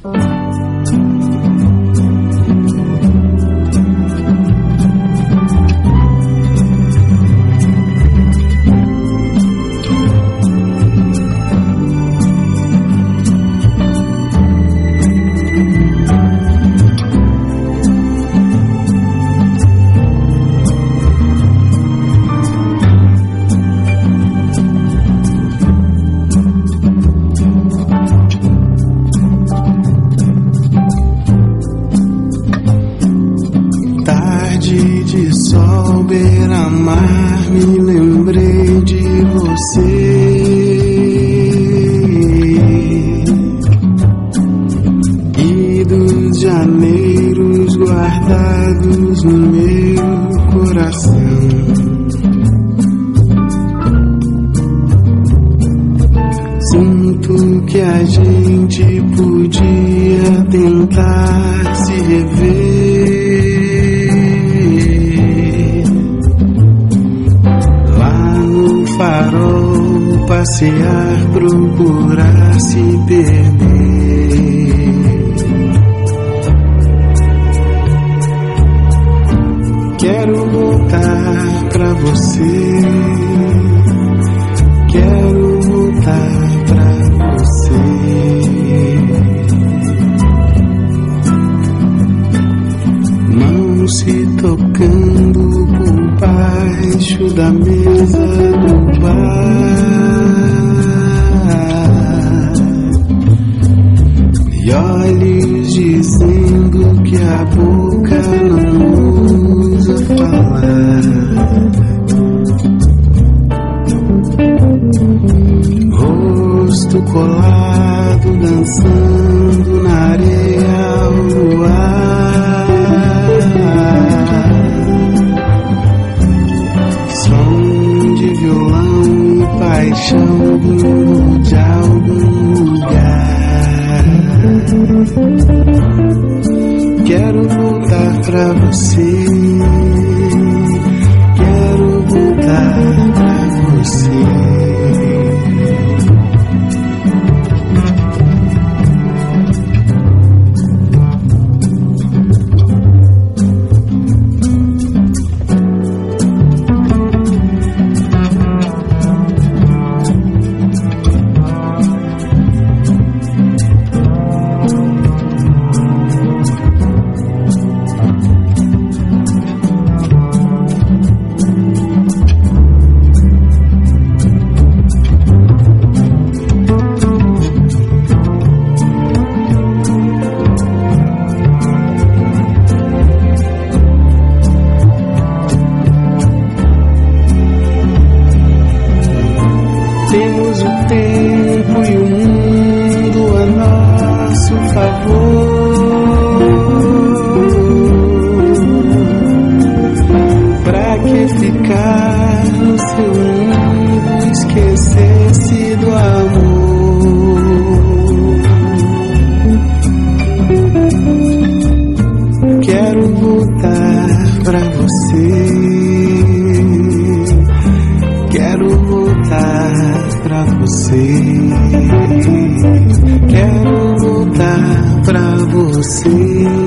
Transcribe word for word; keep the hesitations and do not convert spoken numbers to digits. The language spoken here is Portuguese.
Passear, procurar se perder. Quero voltar pra você. Quero voltar pra você. Mãos se tocando por baixo da mesa do bar. E olhos dizendo que a boca não usa falar. Rosto colado, dançando na areia ao luar. Som de violão e paixão vindo de algum lugar. Quero voltar pra você. Quero voltar pra você. Quero voltar pra você.